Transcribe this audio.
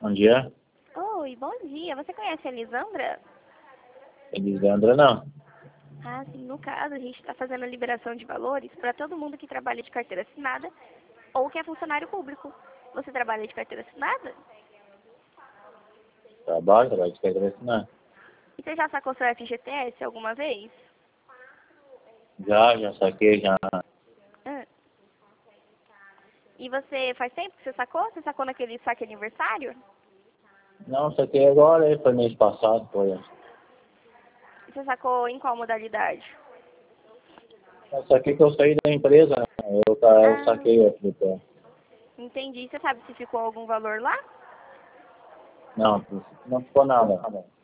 Bom dia. Oi, bom dia. Você conhece a Elisandra? Elisandra, não. Ah, sim. No caso, a gente está fazendo a liberação de valores para todo mundo que trabalha de carteira assinada ou que é funcionário público. Você trabalha de carteira assinada? Trabalho de carteira assinada. E você já sacou seu FGTS alguma vez? Já saquei, já. Ah. E você faz tempo que você sacou? Você sacou naquele saque aniversário? Não, saquei agora, aí foi mês passado, foi. E você sacou em qual modalidade? Eu saquei que eu saí da empresa, né? Eu Ah, saquei o FGTS. entendi. Você sabe se ficou algum valor lá? Não ficou nada.